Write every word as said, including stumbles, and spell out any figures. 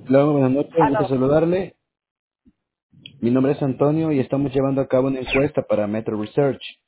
Hola, buenas noches, un gusto Aló. saludarle. Mi nombre es Antonio y estamos llevando a cabo una encuesta para Metro Research.